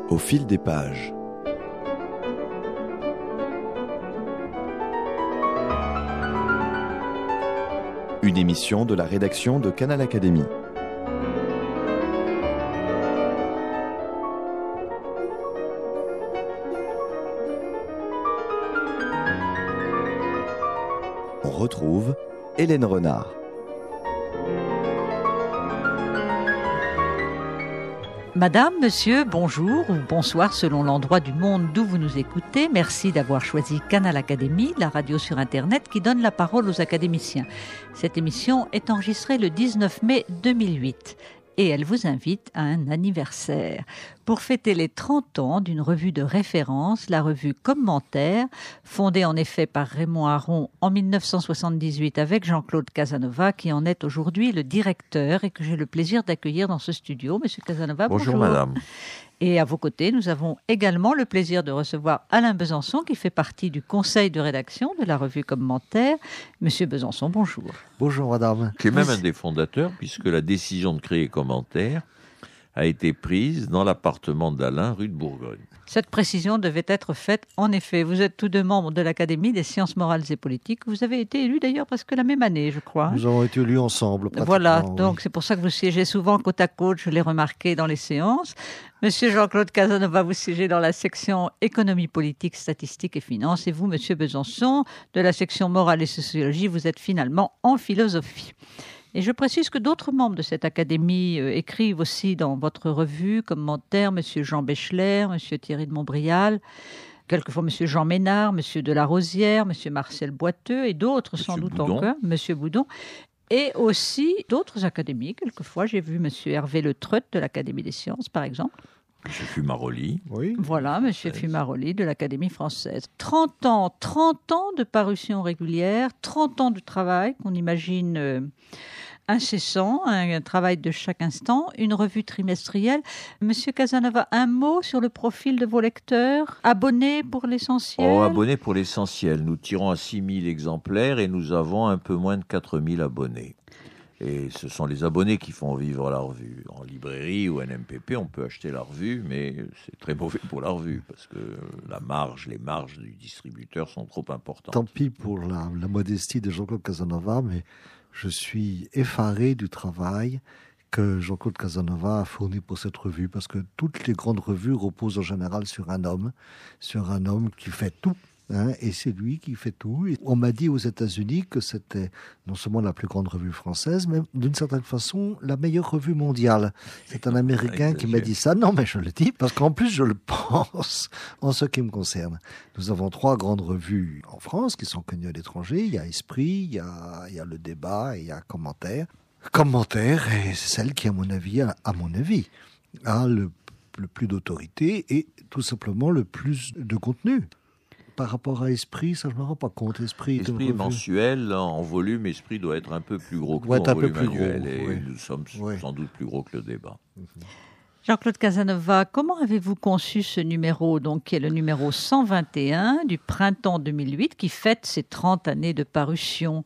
Au fil des pages. Une émission de la rédaction de Canal Académie. On retrouve Hélène Renard. Madame, monsieur, bonjour ou bonsoir selon l'endroit du monde d'où vous nous écoutez. Merci d'avoir choisi Canal Académie, la radio sur Internet qui donne la parole aux académiciens. Cette émission est enregistrée le 19 mai 2008 et elle vous invite à un anniversaire. Pour fêter les 30 ans d'une revue de référence, la revue Commentaire, fondée en effet par Raymond Aron en 1978 avec Jean-Claude Casanova, qui en est aujourd'hui le directeur et que j'ai le plaisir d'accueillir dans ce studio. Monsieur Casanova, bonjour. Bonjour madame. Et à vos côtés, nous avons également le plaisir de recevoir Alain Besançon, qui fait partie du conseil de rédaction de la revue Commentaire. Monsieur Besançon, bonjour. Bonjour madame. Qui est même un des fondateurs, puisque la décision de créer Commentaire a été prise dans l'appartement d'Alain, rue de Bourgogne. Cette précision devait être faite, en effet. Vous êtes tous deux membres de l'Académie des sciences morales et politiques. Vous avez été élus d'ailleurs presque la même année, je crois. Nous avons été élus ensemble. Voilà, donc c'est pour ça que vous siégez souvent côte à côte, je l'ai remarqué dans les séances. Monsieur Jean-Claude Casanova, vous siégez dans la section économie politique, statistique et finances. Et vous, monsieur Besançon, de la section morale et sociologie, vous êtes finalement en philosophie. Et je précise que d'autres membres de cette académie écrivent aussi dans votre revue, Commentaire, M. Jean Béchler, M. Thierry de Montbrial, quelquefois M. Jean Ménard, M. Delarosière, M. Marcel Boiteux et d'autres sans doute Boudon. encore, M. Boudon. Et aussi d'autres académies, quelquefois j'ai vu M. Hervé Le Treut de l'Académie des sciences, par exemple. M. Fumaroli. Oui. Voilà, M. Fumaroli de l'Académie française. 30 ans de parution régulière, 30 ans de travail qu'on imagine incessant, un travail de chaque instant, une revue trimestrielle. Monsieur Casanova, un mot sur le profil de vos lecteurs, abonnés pour l'essentiel? Abonnés pour l'essentiel. Nous tirons à 6000 exemplaires et nous avons un peu moins de 4000 abonnés. Et ce sont les abonnés qui font vivre la revue. En librairie ou NMPP, on peut acheter la revue, mais c'est très mauvais pour la revue, parce que les marges du distributeur sont trop importantes. Tant pis pour la modestie de Jean-Claude Casanova, mais je suis effaré du travail que Jean-Claude Casanova a fourni pour cette revue, parce que toutes les grandes revues reposent en général sur un homme qui fait tout. Et c'est lui qui fait tout. Et on m'a dit aux États-Unis que c'était non seulement la plus grande revue française, mais d'une certaine façon la meilleure revue mondiale. C'est un Américain qui m'a dit ça. Non, mais je le dis parce qu'en plus je le pense en ce qui me concerne. Nous avons 3 grandes revues en France qui sont connues à l'étranger. Il y a Esprit, il y a Le Débat et il y a Commentaire. Commentaire est celle qui, à mon avis, a le plus d'autorité et tout simplement le plus de contenu. Par rapport à Esprit, ça je ne me rends pas compte. Esprit est mensuel, en volume, Esprit doit être un peu plus gros que nous en volume annuel. Et nous sommes sans doute plus gros que Le Débat. Jean-Claude Casanova, comment avez-vous conçu ce numéro, donc, qui est le numéro 121 du printemps 2008, qui fête ses 30 années de parution?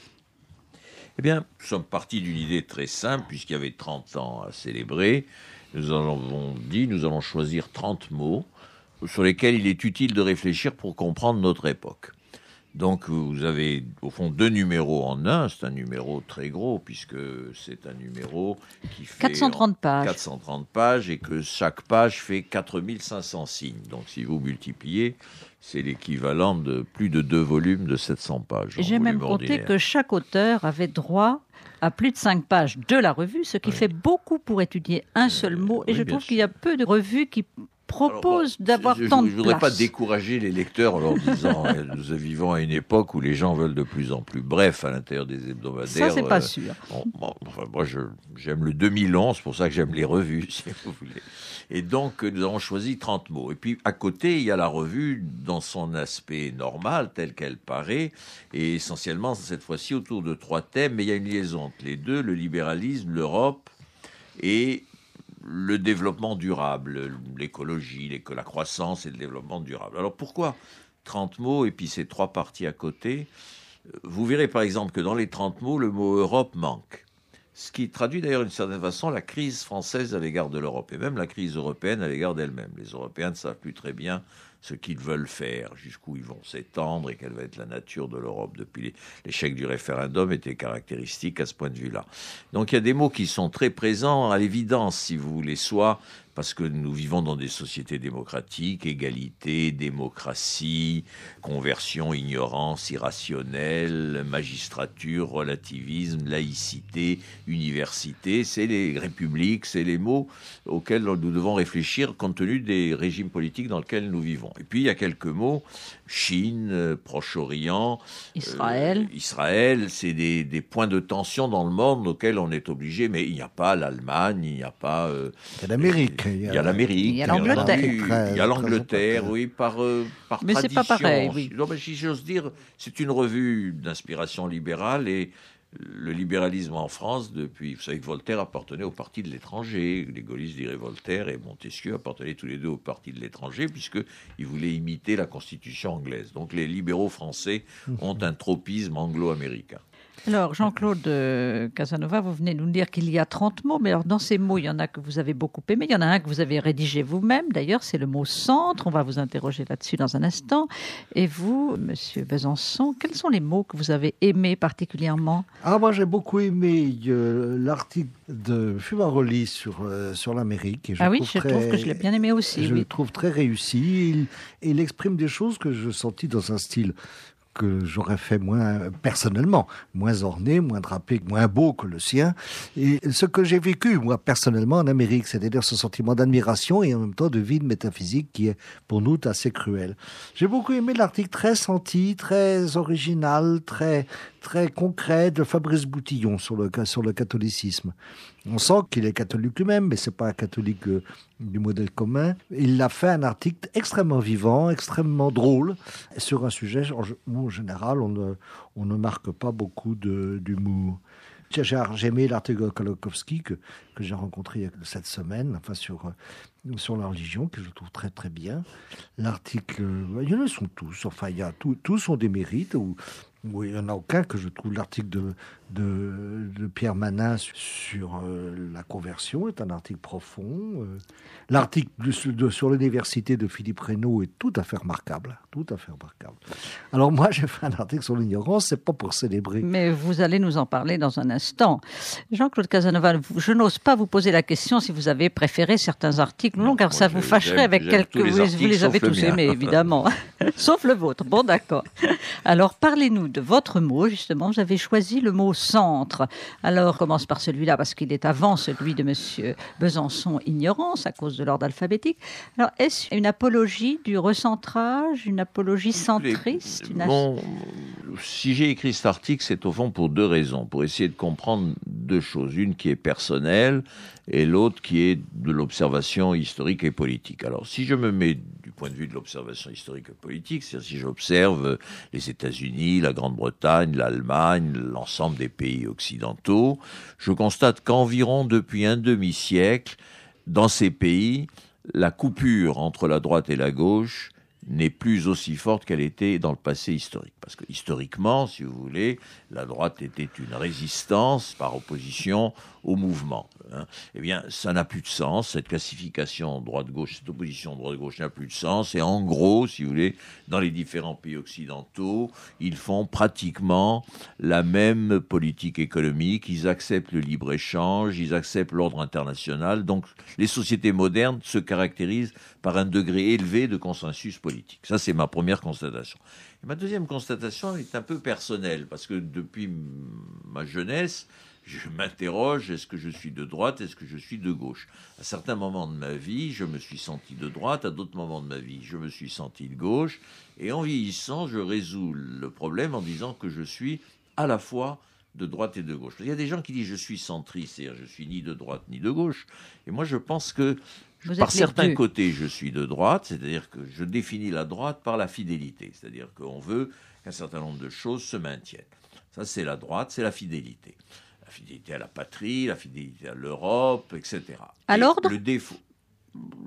Eh bien, nous sommes partis d'une idée très simple, puisqu'il y avait 30 ans à célébrer. Nous avons dit, nous allons choisir 30 mots sur lesquels il est utile de réfléchir pour comprendre notre époque. Donc vous avez au fond 2 numéros en un, c'est un numéro très gros puisque c'est un numéro qui fait 430 pages. 430 pages et que chaque page fait 4500 signes. Donc si vous multipliez, c'est l'équivalent de plus de 2 volumes de 700 pages. J'ai même compté que chaque auteur avait droit à plus de 5 pages de la revue, ce qui fait beaucoup pour étudier un seul mot. Et je trouve qu'il y a peu de revues qui propose d'avoir tant de place. Je ne voudrais pas décourager les lecteurs en leur disant nous vivons à une époque où les gens veulent de plus en plus bref à l'intérieur des hebdomadaires. Ça, c'est pas sûr. Moi, j'aime le 2011, c'est pour ça que j'aime les revues, si vous voulez. Et donc, nous avons choisi 30 mots. Et puis, à côté, il y a la revue dans son aspect normal, tel qu'elle paraît, et essentiellement, cette fois-ci, autour de 3 thèmes, mais il y a une liaison entre les deux, le libéralisme, l'Europe et le développement durable, l'écologie, la croissance et le développement durable. Alors pourquoi 30 mots et puis ces 3 parties à côté? Vous verrez par exemple que dans les 30 mots, le mot Europe manque. Ce qui traduit d'ailleurs d'une certaine façon la crise française à l'égard de l'Europe et même la crise européenne à l'égard d'elle-même. Les Européens ne savent plus très bien ce qu'ils veulent faire, jusqu'où ils vont s'étendre et quelle va être la nature de l'Europe. Depuis l'échec du référendum était caractéristique à ce point de vue-là. Donc il y a des mots qui sont très présents à l'évidence, si vous voulez, soit parce que nous vivons dans des sociétés démocratiques, égalité, démocratie, conversion, ignorance, irrationnelle, magistrature, relativisme, laïcité, université, c'est les républiques, c'est les mots auxquels nous devons réfléchir compte tenu des régimes politiques dans lesquels nous vivons. Et puis il y a quelques mots, Chine, Proche-Orient, Israël, c'est des points de tension dans le monde auxquels on est obligé, mais il n'y a pas l'Allemagne, il n'y a pas... il y a l'Amérique. Il y a l'Amérique, il y a l'Angleterre. Il y a l'Angleterre, oui, par mais tradition. c'est pas pareil, oui. Non, mais si j'ose dire, c'est une revue d'inspiration libérale et le libéralisme en France, depuis, vous savez que Voltaire appartenait au parti de l'étranger, les gaullistes diraient Voltaire et Montesquieu appartenaient tous les deux au parti de l'étranger puisqu'ils voulaient imiter la constitution anglaise. Donc les libéraux français ont un tropisme anglo-américain. Alors, Jean-Claude Casanova, vous venez nous dire qu'il y a 30 mots, mais alors dans ces mots, il y en a que vous avez beaucoup aimé, il y en a un que vous avez rédigé vous-même, d'ailleurs, c'est le mot « centre », on va vous interroger là-dessus dans un instant. Et vous, Monsieur Besançon, quels sont les mots que vous avez aimés particulièrement ? Moi j'ai beaucoup aimé l'article de Fumaroli sur l'Amérique. Et je trouve que je l'ai bien aimé aussi. Je le trouve très réussi, il exprime des choses que je sentis dans un style que j'aurais fait personnellement, moins orné, moins drapé, moins beau que le sien. Et ce que j'ai vécu, moi, personnellement, en Amérique, c'est-à-dire ce sentiment d'admiration et en même temps de vide métaphysique qui est, pour nous, assez cruel. J'ai beaucoup aimé l'article très senti, très original, très concret de Fabrice Boutillon sur le catholicisme. On sent qu'il est catholique lui-même, mais c'est pas un catholique du modèle commun. Il a fait un article extrêmement vivant, extrêmement drôle, sur un sujet où, en général, on ne marque pas beaucoup d'humour. J'ai aimé l'article de Kolakowski que j'ai rencontré cette semaine, enfin sur la religion, que je trouve très très bien. L'article, il y en a sont tous, enfin tous ont des mérites. Oui, il n'y en a aucun que je trouve. L'article de Pierre Manin sur la conversion est un article profond. L'article sur l'université de Philippe Reynaud est tout à fait remarquable. Tout à fait remarquable. Alors moi, j'ai fait un article sur l'ignorance, c'est pas pour célébrer. Mais vous allez nous en parler dans un instant. Jean-Claude Casanova, je n'ose pas vous poser la question si vous avez préféré certains articles ou non, car ça vous fâcherait avec quelques... Vous les avez tous aimés, évidemment. Sauf le vôtre. Bon, d'accord. Alors, parlez-nous de votre mot, justement. Vous avez choisi le mot « centre ». Alors, on commence par celui-là, parce qu'il est avant celui de M. Besançon, « ignorance », à cause de l'ordre alphabétique. Alors, est-ce une apologie du recentrage, une apologie centriste Si j'ai écrit cet article, c'est au fond pour deux raisons. Pour essayer de comprendre deux choses. Une qui est personnelle et l'autre qui est de l'observation historique et politique. Alors, si je me mets du point de vue de l'observation historique et politique, c'est-à-dire si j'observe les États-Unis, la Grande-Bretagne, l'Allemagne, l'ensemble des pays occidentaux, je constate qu'environ depuis un demi-siècle, dans ces pays, la coupure entre la droite et la gauche n'est plus aussi forte qu'elle était dans le passé historique. Parce que historiquement, si vous voulez, la droite était une résistance par opposition au mouvement. Eh bien, ça n'a plus de sens. Cette classification droite-gauche, cette opposition droite-gauche n'a plus de sens. Et en gros, si vous voulez, dans les différents pays occidentaux, ils font pratiquement la même politique économique. Ils acceptent le libre-échange, ils acceptent l'ordre international. Donc, les sociétés modernes se caractérisent par un degré élevé de consensus politique. Ça, c'est ma première constatation. Et ma deuxième constatation est un peu personnelle, parce que depuis ma jeunesse, je m'interroge, est-ce que je suis de droite, est-ce que je suis de gauche ? À certains moments de ma vie, je me suis senti de droite, à d'autres moments de ma vie, je me suis senti de gauche, et en vieillissant, je résous le problème en disant que je suis à la fois de droite et de gauche. Il y a des gens qui disent je suis centriste, c'est-à-dire je suis ni de droite ni de gauche, et moi je pense que par certains côtés, je suis de droite, c'est-à-dire que je définis la droite par la fidélité, c'est-à-dire qu'on veut qu'un certain nombre de choses se maintiennent. Ça, c'est la droite, c'est la fidélité. La fidélité à la patrie, la fidélité à l'Europe, etc. À l'ordre ? Le défaut.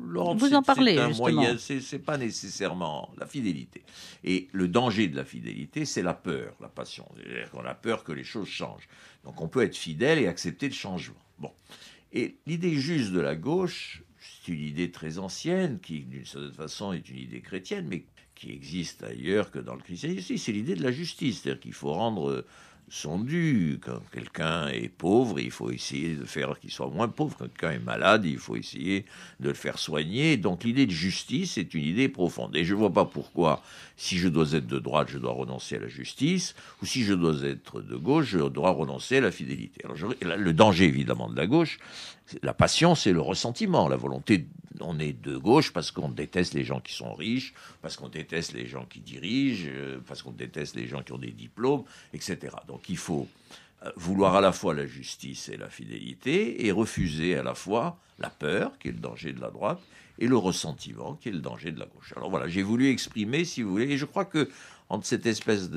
Vous en parlez, c'est un justement. moyen, c'est pas nécessairement la fidélité. Et le danger de la fidélité, c'est la peur, la passion. C'est-à-dire qu'on a peur que les choses changent. Donc on peut être fidèle et accepter le changement. Bon. Et l'idée juste de la gauche, c'est une idée très ancienne, qui d'une certaine façon est une idée chrétienne, mais qui existe ailleurs que dans le christianisme. C'est l'idée de la justice, c'est-à-dire qu'il faut rendre son dû. Quand quelqu'un est pauvre, il faut essayer de faire qu'il soit moins pauvre. Quand quelqu'un est malade, il faut essayer de le faire soigner. Donc l'idée de justice est une idée profonde. Et je ne vois pas pourquoi, si je dois être de droite, je dois renoncer à la justice, ou si je dois être de gauche, je dois renoncer à la fidélité. Alors le danger, évidemment, de la gauche, la passion, c'est le ressentiment, la volonté. On est de gauche parce qu'on déteste les gens qui sont riches, parce qu'on déteste les gens qui dirigent, parce qu'on déteste les gens qui ont des diplômes, etc. Donc il faut vouloir à la fois la justice et la fidélité, et refuser à la fois la peur, qui est le danger de la droite, et le ressentiment, qui est le danger de la gauche. Alors voilà, j'ai voulu exprimer, si vous voulez, et je crois que entre cette espèce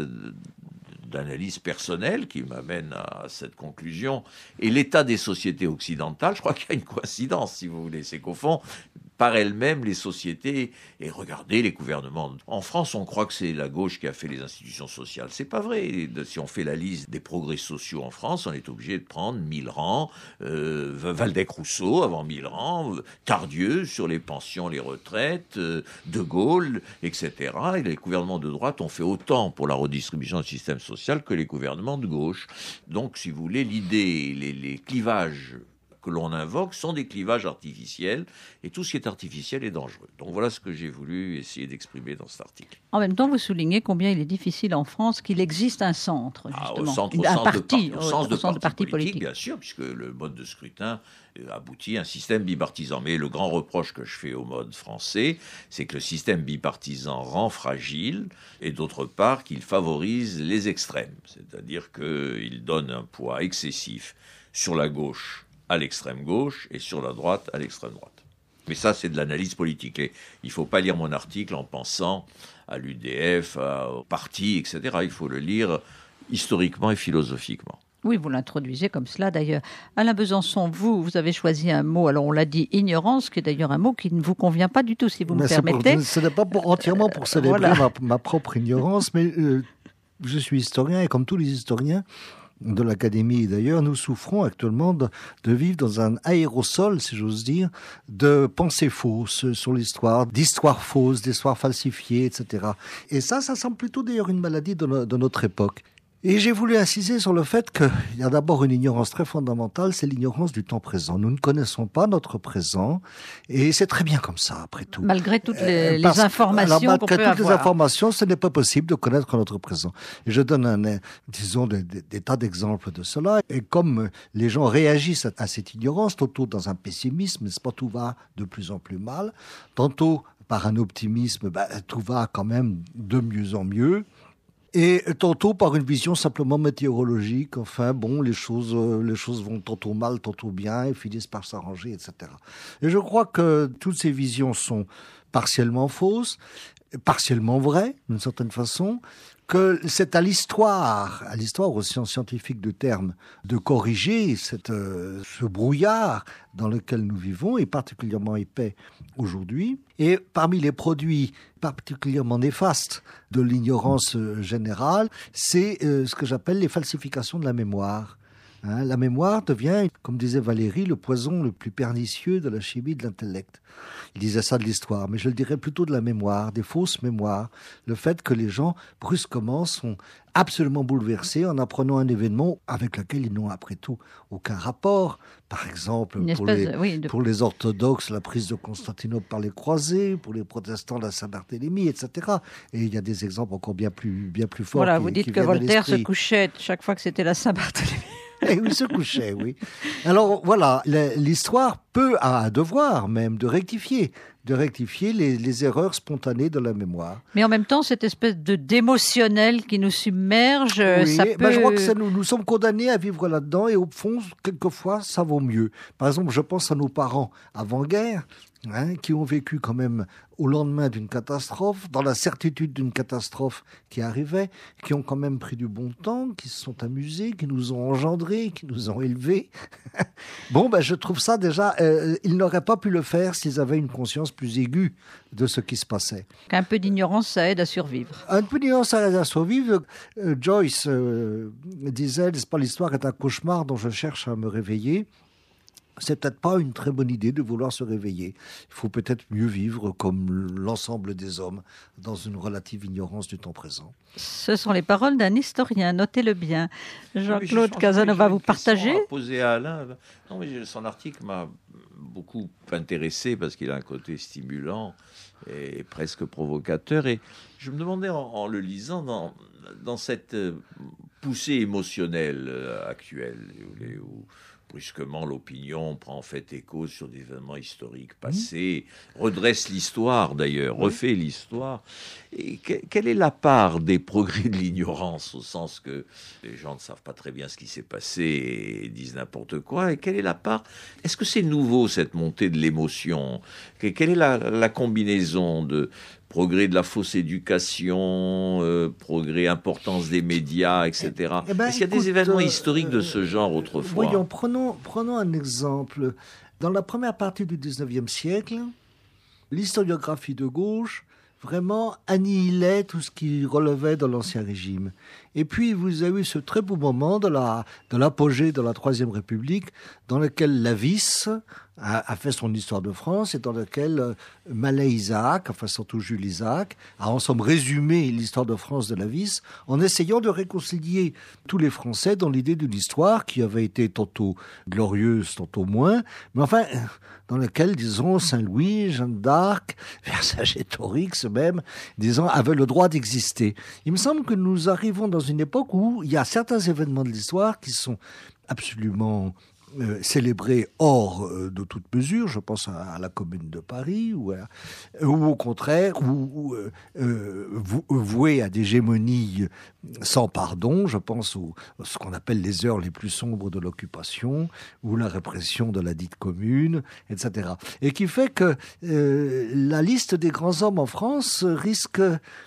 d'analyse personnelle qui m'amène à cette conclusion et l'état des sociétés occidentales, je crois qu'il y a une coïncidence, si vous voulez. C'est qu'au fond, par elles-mêmes, les sociétés, et regardez les gouvernements. En France, on croit que c'est la gauche qui a fait les institutions sociales. C'est pas vrai. Si on fait la liste des progrès sociaux en France, on est obligé de prendre Millerand, Waldeck-Rousseau avant Millerand, Tardieu sur les pensions, les retraites, De Gaulle, etc. Et les gouvernements de droite ont fait autant pour la redistribution du système social que les gouvernements de gauche. Donc, si vous voulez, l'idée, les clivages que l'on invoque sont des clivages artificiels, et tout ce qui est artificiel est dangereux. Donc voilà ce que j'ai voulu essayer d'exprimer dans cet article. En même temps, vous soulignez combien il est difficile en France qu'il existe un centre, justement. Au sens de parti politique, bien sûr, puisque le mode de scrutin aboutit à un système bipartisan. Mais le grand reproche que je fais au mode français, c'est que le système bipartisan rend fragile, et d'autre part qu'il favorise les extrêmes. C'est-à-dire qu'il donne un poids excessif sur la gauche à l'extrême gauche et sur la droite à l'extrême droite. Mais ça, c'est de l'analyse politique. Et il ne faut pas lire mon article en pensant à l'UDF, au parti, etc. Il faut le lire historiquement et philosophiquement. Oui, vous l'introduisez comme cela d'ailleurs. Alain Besançon, vous avez choisi un mot, alors on l'a dit, ignorance, qui est d'ailleurs un mot qui ne vous convient pas du tout, si vous me permettez. Ce n'est pas entièrement pour célébrer voilà. ma propre ignorance, mais je suis historien, et comme tous les historiens, de l'Académie d'ailleurs, nous souffrons actuellement de vivre dans un aérosol, si j'ose dire, de pensées fausses sur l'histoire, d'histoires fausses, d'histoires falsifiées, etc. Et ça semble plutôt d'ailleurs une maladie de notre époque. Et j'ai voulu insister sur le fait qu'il y a d'abord une ignorance très fondamentale, c'est l'ignorance du temps présent. Nous ne connaissons pas notre présent, et c'est très bien comme ça, après tout. Malgré toutes les informations qu'on peut avoir. Malgré toutes les informations, ce n'est pas possible de connaître notre présent. Et je donne, des tas d'exemples de cela. Et comme les gens réagissent à cette ignorance, tantôt dans un pessimisme, n'est-ce pas, tout va de plus en plus mal, tantôt par un optimisme, tout va quand même de mieux en mieux. Et tantôt par une vision simplement météorologique, enfin bon, les choses vont tantôt mal, tantôt bien, et finissent par s'arranger, etc. Et je crois que toutes ces visions sont partiellement fausses, partiellement vraies, d'une certaine façon, que c'est à l'histoire aux sciences scientifiques de terme, de corriger ce brouillard dans lequel nous vivons, et particulièrement épais aujourd'hui. Et parmi les produits particulièrement néfastes de l'ignorance générale, c'est ce que j'appelle les falsifications de la mémoire. La mémoire devient, comme disait Valéry, le poison le plus pernicieux de la chimie de l'intellect. Il disait ça de l'histoire, mais je le dirais plutôt de la mémoire, des fausses mémoires. Le fait que les gens, brusquement, sont absolument bouleversés en apprenant un événement avec lequel ils n'ont, après tout, aucun rapport. Par exemple, pour les orthodoxes, la prise de Constantinople par les croisés, pour les protestants, la Saint-Barthélemy, etc. Et il y a des exemples encore bien plus forts. Voilà, vous dites que Voltaire se couchait chaque fois que c'était la Saint-Barthélemy. Et il se couchait, oui. Alors voilà, l'histoire peut, a un devoir même de rectifier de rectifier les erreurs spontanées de la mémoire. Mais en même temps, cette espèce d'émotionnel qui nous submerge, ça peut... je crois que nous sommes condamnés à vivre là-dedans et au fond, quelquefois, ça vaut mieux. Par exemple, je pense à nos parents avant-guerre, qui ont vécu quand même au lendemain d'une catastrophe, dans la certitude d'une catastrophe qui arrivait, qui ont quand même pris du bon temps, qui se sont amusés, qui nous ont engendrés, qui nous ont élevés. Je trouve ça déjà, ils n'auraient pas pu le faire s'ils avaient une conscience plus aiguë de ce qui se passait. Un peu d'ignorance, ça aide à survivre. Un peu d'ignorance, ça aide à survivre. Joyce disait, n'est-ce pas, l'histoire est un cauchemar dont je cherche à me réveiller. C'est peut-être pas une très bonne idée de vouloir se réveiller. Il faut peut-être mieux vivre comme l'ensemble des hommes dans une relative ignorance du temps présent. Ce sont les paroles d'un historien, notez-le bien. Jean-Claude Casanova, vous partagez ? Poser à Alain. Non, mais son article m'a beaucoup intéressé parce qu'il a un côté stimulant et presque provocateur. Et je me demandais en le lisant dans cette poussée émotionnelle actuelle où brusquement, l'opinion prend en fait écho sur des événements historiques passés, redresse l'histoire d'ailleurs, refait l'histoire. Et quelle est la part des progrès de l'ignorance, au sens que les gens ne savent pas très bien ce qui s'est passé et disent n'importe quoi? Et quelle est la part? Est-ce que c'est nouveau, cette montée de l'émotion? Quelle est la combinaison de progrès de la fausse éducation, progrès, importance des médias, etc. Est-ce qu'il y a des événements historiques de ce genre autrefois? Voyons, prenons un exemple. Dans la première partie du 19e siècle, l'historiographie de gauche vraiment annihilait tout ce qui relevait de l'Ancien Régime. Et puis, vous avez eu ce très beau moment de l'apogée de la Troisième République, dans lequel Lavis a fait son histoire de France et dans lequel Mallet Isaac, enfin surtout Jules Isaac, a en somme résumé l'histoire de France de Lavis en essayant de réconcilier tous les Français dans l'idée d'une histoire qui avait été tantôt glorieuse, tantôt moins, mais enfin dans laquelle, disons, Saint-Louis, Jeanne d'Arc, Vercingétorix même, disons, avaient le droit d'exister. Il me semble que nous arrivons dans une époque où il y a certains événements de l'histoire qui sont absolument célébrés hors de toute mesure, je pense à la Commune de Paris, ou au contraire, voués à des gémonies sans pardon, je pense à ce qu'on appelle les heures les plus sombres de l'occupation, ou la répression de la dite Commune, etc. Et qui fait que la liste des grands hommes en France risque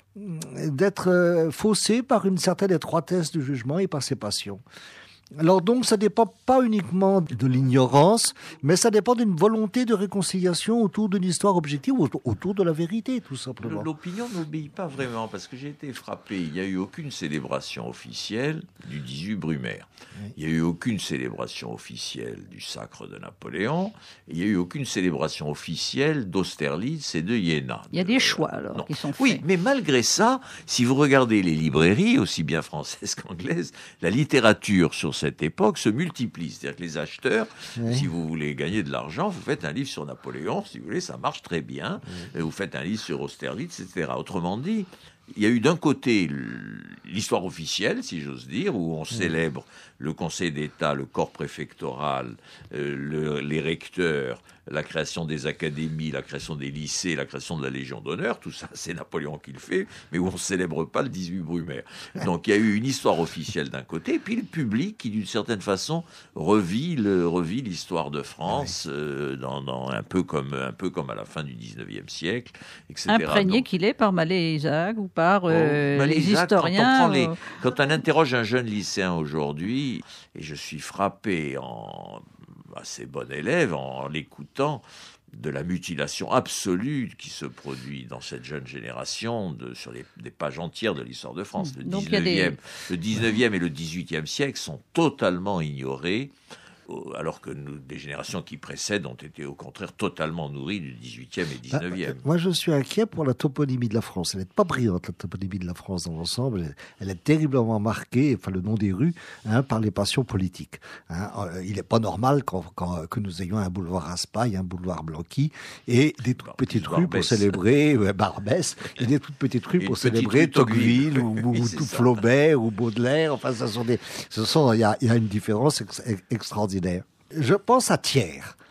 d'être faussée par une certaine étroitesse du jugement et par ses passions. Alors donc, ça ne dépend pas uniquement de l'ignorance, mais ça dépend d'une volonté de réconciliation autour d'une histoire objective, autour de la vérité, tout simplement. L'opinion n'obéit pas vraiment, parce que j'ai été frappé. Il n'y a eu aucune célébration officielle du 18 Brumaire. Oui. Il n'y a eu aucune célébration officielle du sacre de Napoléon. Il n'y a eu aucune célébration officielle d'Austerlitz et de Iéna. Il y a des choix, alors, qui sont faits. Oui, mais malgré ça, si vous regardez les librairies, aussi bien françaises qu'anglaises, la littérature sur cette époque se multiplie. C'est-à-dire que les acheteurs, si vous voulez gagner de l'argent, vous faites un livre sur Napoléon, si vous voulez, ça marche très bien. Vous faites un livre sur Austerlitz, etc. Autrement dit, il y a eu d'un côté l'histoire officielle, si j'ose dire, où on célèbre le Conseil d'État, le corps préfectoral, les recteurs, la création des académies, la création des lycées, la création de la Légion d'honneur, tout ça, c'est Napoléon qui le fait, mais où on ne célèbre pas le 18 Brumaire. Donc il y a eu une histoire officielle d'un côté, et puis le public qui, d'une certaine façon, revit l'histoire de France, un peu comme à la fin du 19e siècle, etc. Imprégné qu'il est par Mallet et Isaac ou par les historiens. Quand on interroge un jeune lycéen aujourd'hui, et je suis frappé assez bon élève en l'écoutant, de la mutilation absolue qui se produit dans cette jeune génération sur des pages entières de l'histoire de France. Le 19e et le 18e siècle sont totalement ignorés, alors que des générations qui précèdent ont été au contraire totalement nourries du 18e et 19e. Moi, je suis inquiet pour la toponymie de la France. Elle n'est pas brillante, la toponymie de la France dans l'ensemble. Elle est terriblement marquée, enfin le nom des rues, par les passions politiques. Il n'est pas normal que nous ayons un boulevard Raspail, un boulevard Blanqui, et des toutes petites rues pour célébrer Barbès, et des toutes petites rues pour célébrer Tocqueville ou Flaubert ou Baudelaire. Enfin, il y a une différence extraordinaire. Je pense à Thiers.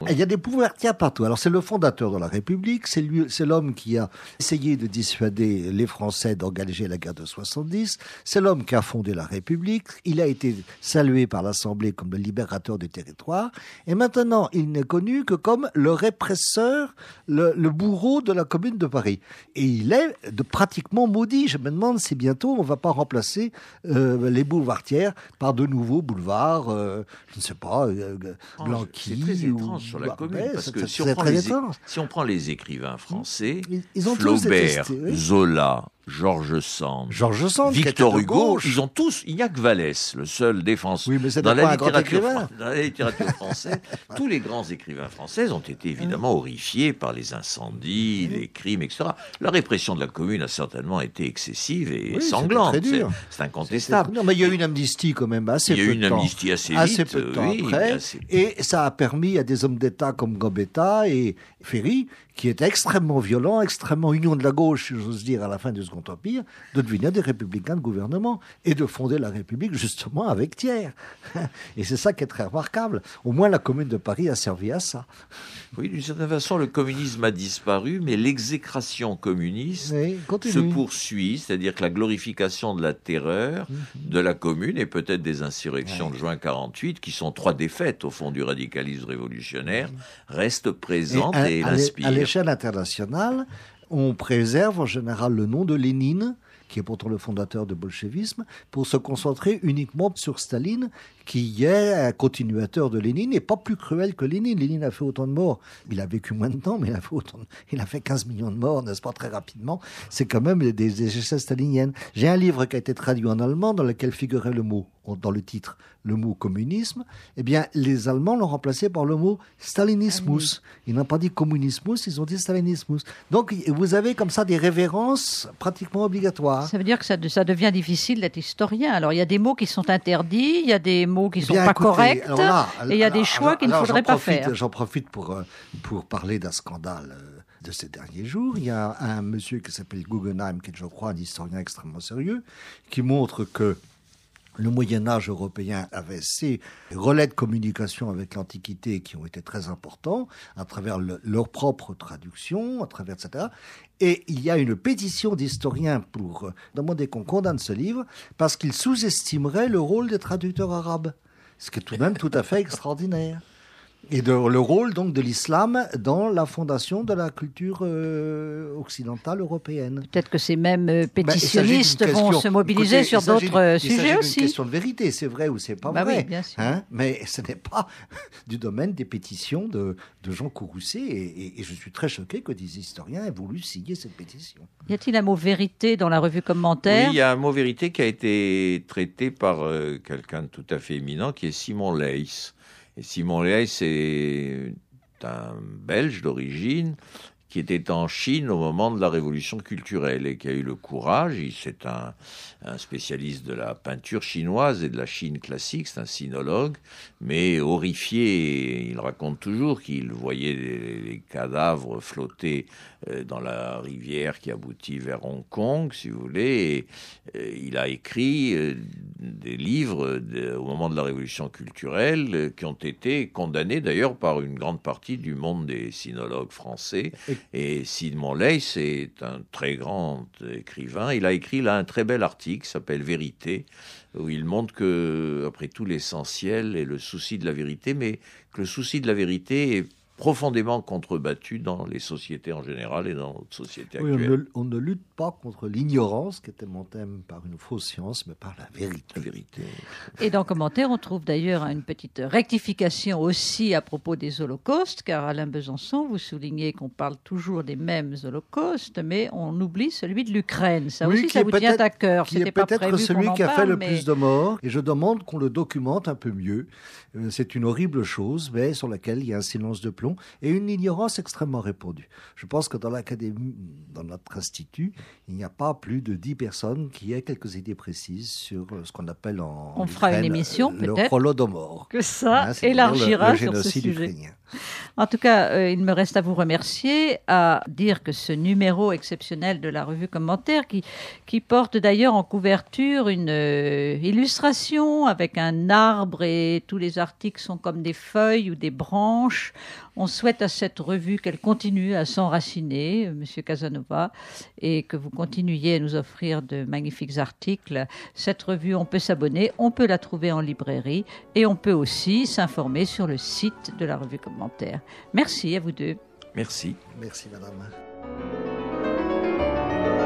Il y a des boulevardières partout. Alors, c'est le fondateur de la République, c'est l'homme qui a essayé de dissuader les Français d'engager la guerre de 70, c'est l'homme qui a fondé la République, il a été salué par l'Assemblée comme le libérateur des territoires, et maintenant, il n'est connu que comme le répresseur, le bourreau de la Commune de Paris. Et il est pratiquement maudit. Je me demande si bientôt on ne va pas remplacer les boulevardières par de nouveaux boulevards, je ne sais pas, Blanqui. C'est très étrange sur la Commune, parce que si on prend les écrivains français, ils ont Flaubert, tous détesté, oui. Zola, Georges Sand, Victor Victor Hugo, gauche. ils ont tous, il n'y a que Vallès, le seul défenseur. Oui, mais c'est dans pas un grand écrivain. Dans la littérature française, tous les grands écrivains français ont été évidemment horrifiés par les incendies, les crimes, etc. La répression de la Commune a certainement été excessive et sanglante. C'est incontestable. Non, mais il y a eu une amnistie quand même assez peu de temps. Il y a eu une amnistie assez peu de temps oui, après. Et ça a permis à des hommes d'État comme Gambetta et Ferry, qui étaient extrêmement violents, extrêmement union de la gauche, si j'ose dire, à la fin du Second Empire, de devenir des républicains de gouvernement et de fonder la République justement avec Thiers. Et c'est ça qui est très remarquable. Au moins la Commune de Paris a servi à ça. Oui, d'une certaine façon, le communisme a disparu, mais l'exécration communiste se poursuit, c'est-à-dire que la glorification de la terreur de la Commune et peut-être des insurrections de juin 48, qui sont 3 défaites au fond du radicalisme révolutionnaire, reste présente et l'inspire. À l'échelle internationale, on préserve en général le nom de Lénine, qui est pourtant le fondateur du bolchevisme, pour se concentrer uniquement sur Staline, qui est un continuateur de Lénine et pas plus cruel que Lénine. Lénine a fait autant de morts. Il a vécu moins de temps, mais il a fait 15 millions de morts, n'est-ce pas, très rapidement. C'est quand même des échelles staliniennes. J'ai un livre qui a été traduit en allemand dans lequel figurait le mot, dans le titre, le mot communisme. Eh bien, les Allemands l'ont remplacé par le mot stalinismus. Ils n'ont pas dit communismus, ils ont dit stalinismus. Donc, vous avez comme ça des révérences pratiquement obligatoires. Ça veut dire que ça devient difficile d'être historien. Alors, il y a des mots qui sont interdits, il y a des mots qui ne sont pas corrects, et il y a des choix qu'il ne faudrait pas faire. J'en profite pour parler d'un scandale de ces derniers jours. Il y a un monsieur qui s'appelle Guggenheim, qui est, je crois, un historien extrêmement sérieux, qui montre que le Moyen-Âge européen avait ses relais de communication avec l'Antiquité qui ont été très importants, à travers leur propre traduction, à travers etc. Et il y a une pétition d'historiens pour demander qu'on condamne ce livre parce qu'il sous-estimerait le rôle des traducteurs arabes. Ce qui est tout de même tout à fait extraordinaire. Et le rôle donc de l'islam dans la fondation de la culture occidentale européenne. Peut-être que ces mêmes pétitionnistes vont se mobiliser sur d'autres sujets aussi. C'est une question de vérité, c'est vrai ou c'est pas vrai. Oui, bien sûr. Mais ce n'est pas du domaine des pétitions de Jean Courroucé. Et je suis très choqué que des historiens aient voulu signer cette pétition. Y a-t-il un mot vérité dans la revue Commentaire ? Oui, il y a un mot vérité qui a été traité par quelqu'un de tout à fait éminent, qui est Simon Leys. Et Simon Leys est un Belge d'origine qui était en Chine au moment de la révolution culturelle et qui a eu le courage, c'est un spécialiste de la peinture chinoise et de la Chine classique, c'est un sinologue, mais horrifié, il raconte toujours qu'il voyait les cadavres flotter dans la rivière qui aboutit vers Hong Kong, si vous voulez, et il a écrit des livres au moment de la révolution culturelle qui ont été condamnés d'ailleurs par une grande partie du monde des sinologues français. Et Simon Leys est un très grand écrivain. Il a écrit là un très bel article qui s'appelle Vérité, où il montre que, après tout, l'essentiel est le souci de la vérité, mais que le souci de la vérité est profondément contrebattu dans les sociétés en général et dans notre société actuelle. On ne lutte pas contre l'ignorance, qui était mon thème, par une fausse science, mais par la vérité. La vérité. Et dans Commentaire, on trouve d'ailleurs une petite rectification aussi à propos des holocaustes, car Alain Besançon, vous soulignez qu'on parle toujours des mêmes holocaustes, mais on oublie celui de l'Ukraine. Ça aussi, ça vous tient à cœur. Qui est peut-être celui qui a fait le plus de morts, et je demande qu'on le documente un peu mieux. C'est une horrible chose, mais sur laquelle il y a un silence de plomb et une ignorance extrêmement répandue. Je pense que dans l'académie, dans notre institut, il n'y a pas plus de 10 personnes qui aient quelques idées précises sur ce qu'on appelle on fera une émission, le peut-être, Holodomor. Que ça élargira le sur ce sujet. Ukrainien. En tout cas, il me reste à vous remercier, à dire que ce numéro exceptionnel de la revue Commentaire, qui porte d'ailleurs en couverture une illustration avec un arbre et tous les articles sont comme des feuilles ou des branches On souhaite à cette revue qu'elle continue à s'enraciner, Monsieur Casanova, et que vous continuiez à nous offrir de magnifiques articles. Cette revue, on peut s'abonner, on peut la trouver en librairie et on peut aussi s'informer sur le site de la revue Commentaire. Merci à vous deux. Merci. Merci, madame.